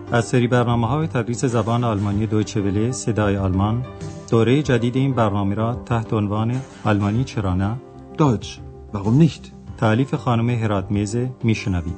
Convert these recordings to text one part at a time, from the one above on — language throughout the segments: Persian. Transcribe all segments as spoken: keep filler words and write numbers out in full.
از سری برنامه‌های تدریس زبان آلمانی دویچه وله صدای آلمان دوره جدید این برنامه را تحت عنوان آلمانی چرا نه؟ Deutsch, warum nicht? تألیف خانم هراتمیزه میشنوید.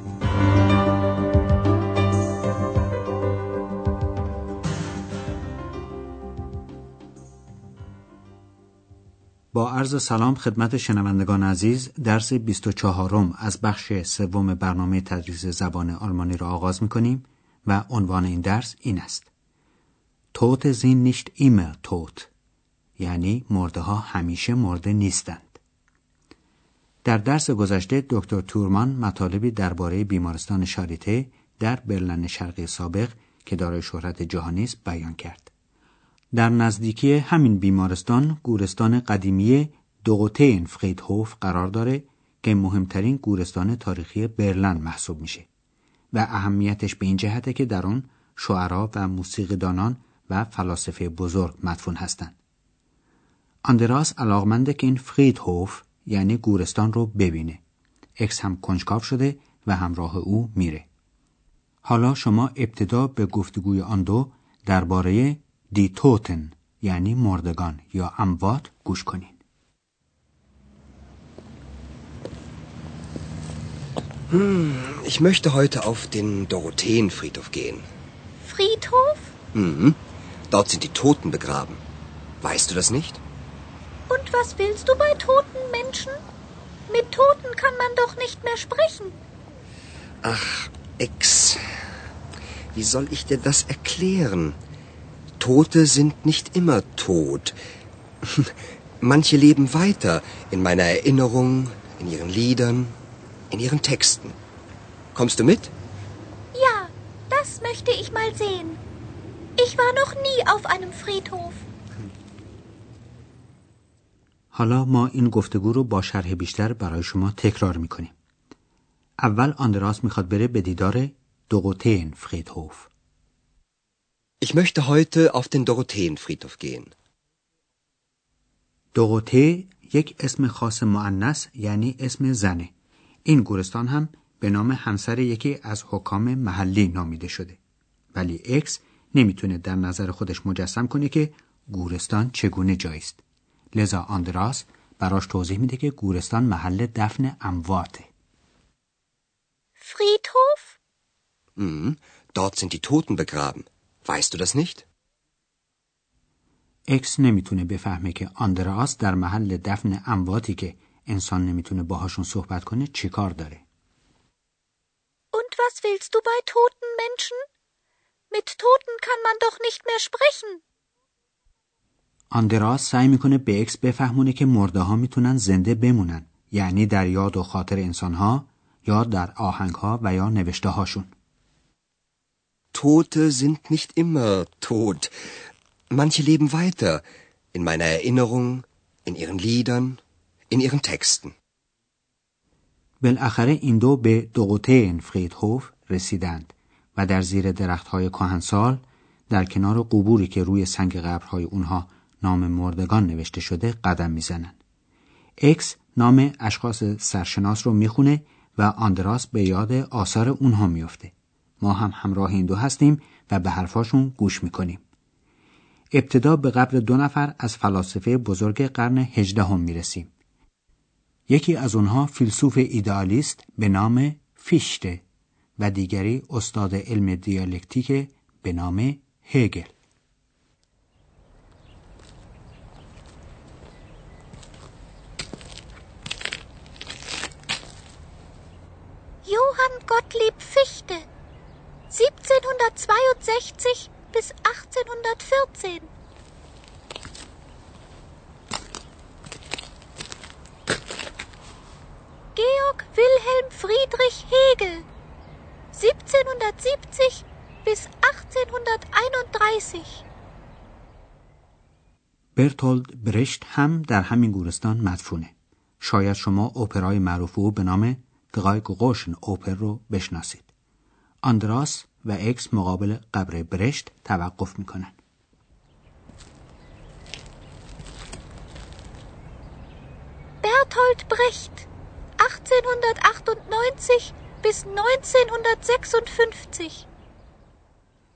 با عرض سلام خدمت شنوندگان عزیز، درس بیست و چهارم از بخش سوم برنامه تدریس زبان آلمانی را آغاز می‌کنیم و عنوان این درس این است: Tote sind nicht immer tot، یعنی مرده ها همیشه مرده نیستند. در درس گذشته دکتر تورمان مطالبی درباره بیمارستان شاریته در برلین شرقی سابق که دارای شهرت جهانی است بیان کرد. در نزدیکی همین بیمارستان گورستان قدیمی دوغوتین فریدهوف قرار داره که مهمترین گورستان تاریخی برلین محسوب میشه و اهمیتش به این جهته که در اون شعرا و موسیقیدانان و فلاسفه بزرگ مدفون هستند. آندراس علاقمنده که این فریدهوف یعنی گورستان رو ببینه. اکس هم کنجکاو شده و همراه او میره. حالا شما ابتدا به گفتگوی آن دو درباره دی توتن یعنی مردگان یا اموات گوش کنین. Hm, ich möchte heute auf den Dorotheenfriedhof gehen. Friedhof? Mhm. Dort sind die Toten begraben. Weißt du das nicht? Und was willst du bei toten Menschen? Mit Toten kann man doch nicht mehr sprechen. Ach, Ex. Wie soll ich dir das erklären? Tote sind nicht immer tot. Manche leben weiter in meiner Erinnerung, in ihren Liedern, in ihren Texten. Kommst du mit? Ja, das möchte ich mal sehen. Ich war noch nie auf einem Friedhof. حالا ما این گفتگو رو با شرح بیشتر برای شما تکرار میکنیم. اول آندراس میخواد بره به دیدار دوغوتین فریدهوف. Ich möchte heute auf den Dorotheenfriedhof gehen. دوغوته یک اسم خاص مؤنث یعنی اسم زنه. این گورستان هم به نام همسر یکی از حکام محلی نامیده شده. ولی اکس نمیتونه در نظر خودش مجسم کنه که گورستان چگونه جایی است. لذا آندراس براش توضیح میده که گورستان محل دفن امواته. Friedhof? Mhm. Dort sind die Toten begraben. Weißt du das nicht? اکس نمیتونه بفهمه که آندراس در محل دفن امواتی که انسان نمیتونه باهاشون صحبت کنه چی کار داره. Und was willst du bei toten Menschen? Mit Toten kann man doch nicht mehr sprechen. آندراس سعی میکنه به اکس بفهمونه که مرده ها میتونن زنده بمونن، یعنی در یاد و خاطر انسان ها یا در آهنگ ها و یا نوشته هاشون. Tote sind nicht immer tot. Manche leben weiter in meiner Erinnerung, in ihren Liedern, in ihren Texten. بالاخره این دو به دوغوتین فریدهوف رسیدند و در زیر درخت‌های کهنسال در کنار قبوری که روی سنگ قبرهای اونها نام مردگان نوشته شده قدم میزنند. اکس نام اشخاص سرشناس رو میخونه و آندراس به یاد آثار اونها میفته. ما هم همراه این دو هستیم و به حرفاشون گوش میکنیم. ابتدا به قبر دو نفر از فلاسفه بزرگ قرن هجدهم میرسیم. یکی از اونها فیلسوف ایدئالیست به نام فیشته و دیگری استاد علم دیالکتیک به نام هگل. Johann Gottlieb Fichte, siebzehnhundertzweiundsechzig bis achtzehnhundertvierzehn. Georg Wilhelm Friedrich Hegel, siebzehnhundertsiebzig bis achtzehnhunderteinunddreißig. برتولد برشت هم در همین گورستان مدفونه. شاید شما اپرای معروف او به نام دغای گوشن اوپر رو بشناسید. آندراس و اکس مقابل قبر برشت توقف میکنن. Bertolt Brecht, achtzehnhundertachtundneunzig bis neunzehnhundertsechsundfünfzig.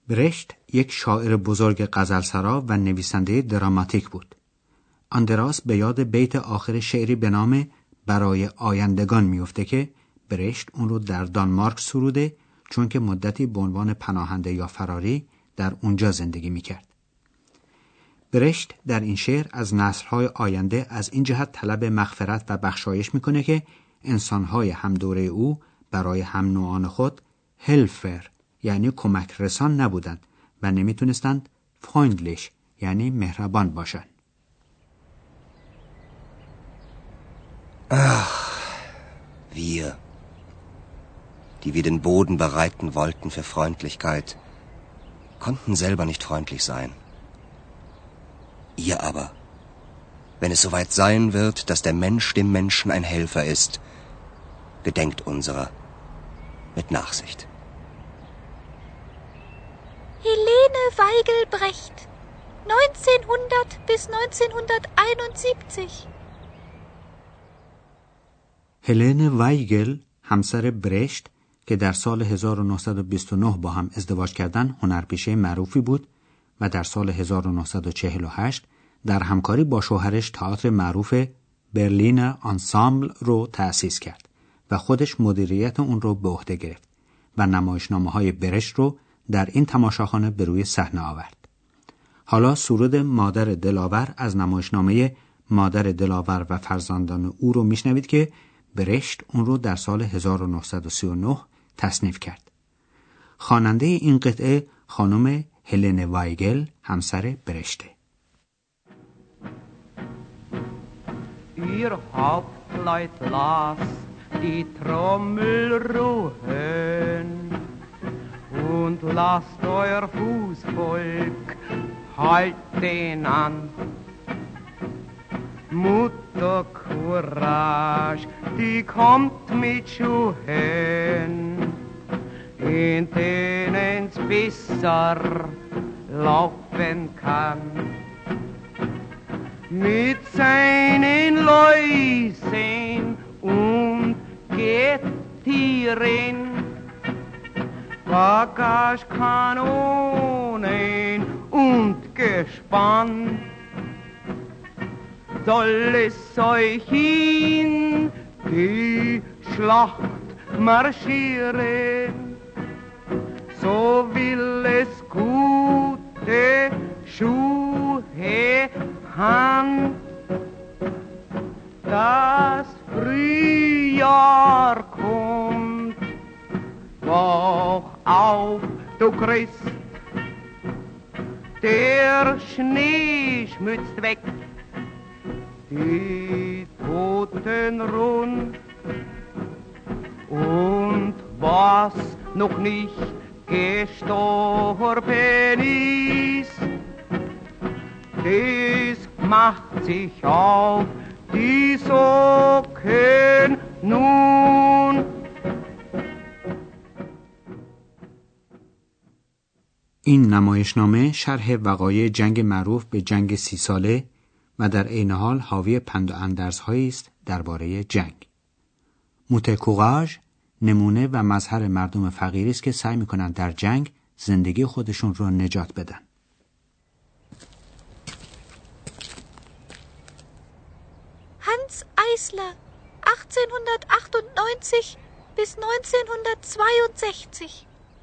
برشت یک شاعر بزرگ غزلسرا و نویسنده دراماتیک بود. آندراس به یاد بیت آخر شعری به نام برای آیندگان میفته که برشت اون رو در دانمارک سروده، چون که مدتی به عنوان پناهنده یا فراری در اونجا زندگی میکرد. برشت در این شعر از نسل‌های آینده از این جهت طلب مغفرت و بخشایش میکنه که انسان‌های هم دوره او برای هم نوعان خود هلفر یعنی کمک رسان نبودند و نمیتونستند فروندلیش یعنی مهربان باشند. Ach, wir, die wir den Boden bereiten wollten für Freundlichkeit, konnten selber nicht freundlich sein. Ihr aber, wenn es soweit sein wird, dass der Mensch dem Menschen ein Helfer ist, gedenkt unserer mit Nachsicht. Helene Weigel-Brecht, neunzehnhundert bis neunzehnhunderteinundsiebzig. هلن وایگل همسر برشت که در سال هزار و نهصد و بیست و نه با هم ازدواج کردند هنرپیشه معروفی بود و در سال هزار و نهصد و چهل و هشت در همکاری با شوهرش تئاتر معروف برلین آنسامبل رو تأسیس کرد و خودش مدیریت اون رو به عهده گرفت و نمایشنامه‌های برشت رو در این تماشاخانه به روی صحنه آورد. حالا سرود مادر دلاور از نمایشنامه مادر دلاور و فرزندان او رو میشنوید که برشت اون رو در سال هزار و نهصد و سی و نه تصنیف کرد. خواننده این قطعه خانم هلن وایگل همسر برشته. Ihr Hauptleut lasst die Trommel ruhen und lasst euer Fußvolk halten an. Mutter Courage, die kommt mit Schuhen, in denen's besser laufen kann. Mit seinen Läusen und Gettieren, Bagagekanonen und Gespann, soll es euch in die Schlacht marschieren, so will es gute Schuhe han. Das Frühjahr kommt, wach auf, du Christ, der Schnee schmützt weg die Toten rund, und was noch nicht gestorben ist, das macht sich auf die Socken nun. این نمایشنامه شرح وقایع جنگ معروف به جنگ سی ساله و در عین حال حاوی پند و اندرزهایی است درباره جنگ. موته کوراژ نمونه و مظهر مردم فقیری است که سعی می‌کنند در جنگ زندگی خودشون رو نجات بدن. Hans Eisler, achtzehnhundertachtundneunzig bis neunzehnhundertzweiundsechzig.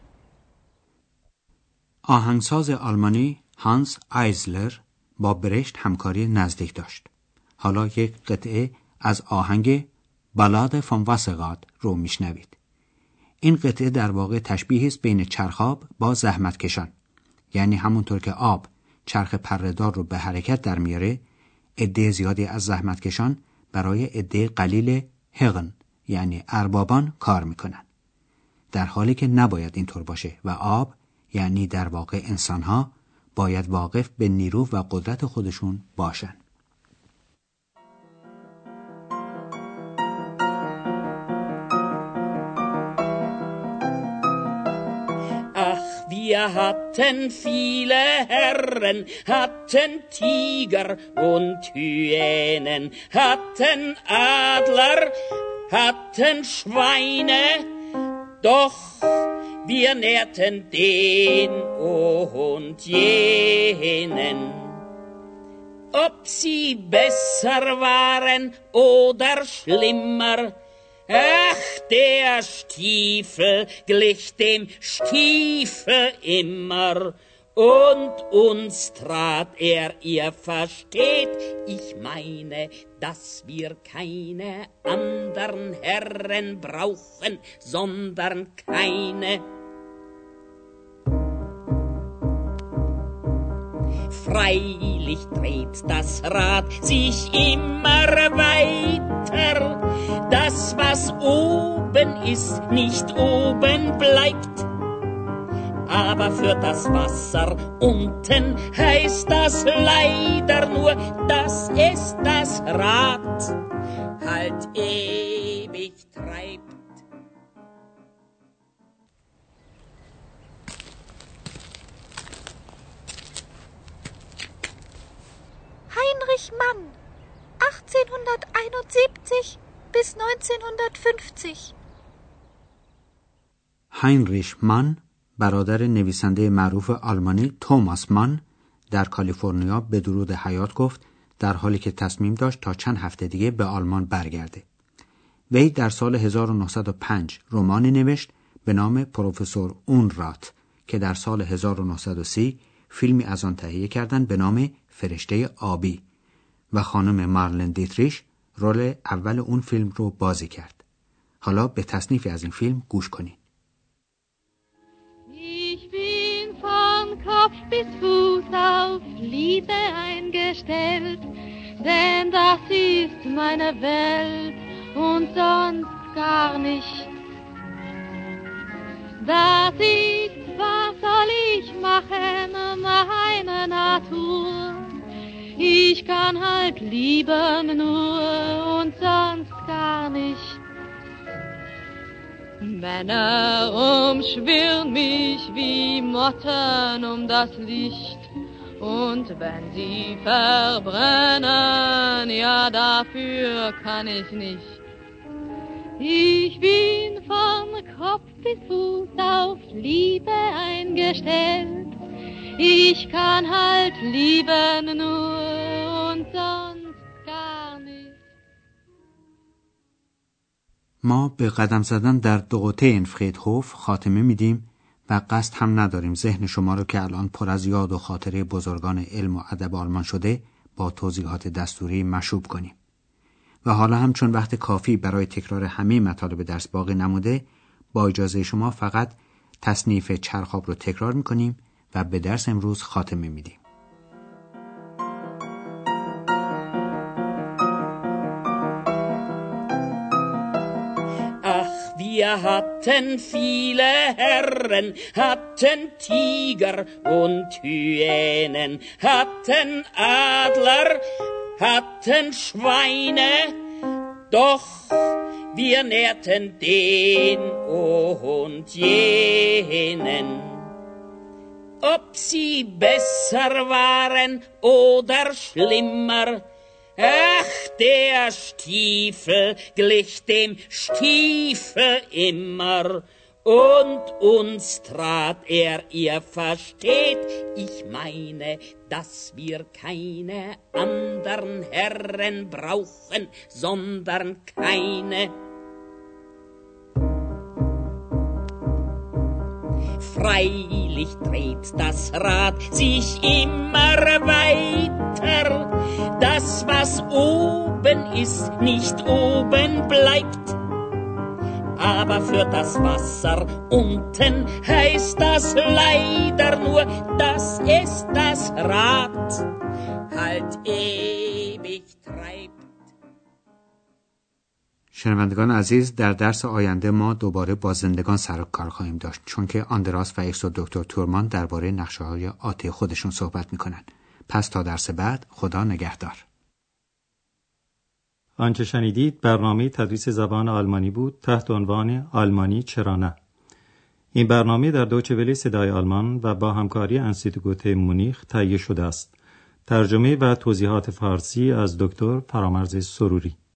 آهنگساز آلمانی هانس آیزلر با برشت همکاری نزدیک داشت. حالا یک قطعه از آهنگ بالاد فون واسراد رو میشنوید. این قطعه در واقع تشبیهی است بین چرخاب با زحمتکشان. یعنی همونطور که آب چرخ پره‌دار رو به حرکت در میاره، عده زیادی از زحمتکشان برای عده قلیل هغن یعنی اربابان کار میکنن. در حالی که نباید اینطور باشه و آب یعنی در واقع انسانها باید واقف به نیرو و قدرت خودشون باشن. Wir hatten viele Herren, hatten Tiger und Hyänen, hatten Adler, hatten Schweine, doch wir nährten den und jenen. Ob sie besser waren oder schlimmer, ach, der Stiefel glich dem Stiefel immer, und uns trat er, ihr versteht, ich meine, dass wir keine andern Herren brauchen, sondern keine. Freilich dreht das Rad sich immer weiter, das, was oben ist, nicht oben bleibt. Aber für das Wasser unten heißt das leider nur, dass es das Rad halt ewig treibt. Heinrich Mann, achtzehnhunderteinundsiebzig bis neunzehnhundertfünfzig. هاینریش مان برادر نویسنده معروف آلمانی توماس مان در کالیفرنیا به درود حیات گفت، در حالی که تصمیم داشت تا چند هفته دیگه به آلمان برگرده. وی در سال هزار و نهصد و پنج رمانی نوشت به نام پروفسور اونرات که در سال هزار و نهصد و سی فیلمی از آن تهیه کردند به نام فرشته آبی و خانم مارلن دیتریش رول اول اون فیلم رو بازی کرد. حالا به تصنیفی از این فیلم گوش کنید. Kopf bis Fuß auf Liebe eingestellt, denn das ist meine Welt und sonst gar nicht. Das ist, was soll ich machen, meine Natur. Ich kann halt lieben nur und sonst gar nicht. Männer umschwirren mich wie Motten um das Licht, und wenn sie verbrennen, ja, dafür kann ich nicht. Ich bin von Kopf bis Fuß auf Liebe eingestellt, ich kann halt lieben nur und sonst gar nicht. ما به قدم زدن در دوقطه فرایدهوف خاتمه میدیم و قصد هم نداریم ذهن شما رو که الان پر از یاد و خاطره بزرگان علم و ادب آلمان شده با توضیحات دستوری مشوب کنیم. و حالا هم چون وقت کافی برای تکرار همه مطالب درس باقی نموده، با اجازه شما فقط تصنیف چرخاب رو تکرار میکنیم و به درس امروز خاتمه میدیم. Wir hatten viele Herren, hatten Tiger und Hyänen, hatten Adler, hatten Schweine, doch wir nährten den und jenen. Ob sie besser waren oder schlimmer, ach, der Stiefel glich dem Stiefel immer, und uns trat er, ihr versteht, ich meine, dass wir keine andern Herren brauchen, sondern keine. Freilich dreht das Rad sich immer weiter, das, was oben ist, nicht oben bleibt. Aber für das Wasser unten heißt das leider nur, dass es das Rad halt ewig treibt. شنوندگان عزیز، در درس آینده ما دوباره با زندگان سر و کار خواهیم داشت، چون که آندراس و ایکس و دکتر تورمان درباره نقشه‌های آتی خودشون صحبت میکنن. پس تا درس بعد، خدا نگهدار. آنچه شنیدید برنامه تدریس زبان آلمانی بود تحت عنوان آلمانی چرا نه. این برنامه در دویچه وله صدای آلمان و با همکاری انستیتوت گوته مونیخ تهیه شده است. ترجمه و توضیحات فارسی از دکتر فرامرز سروری.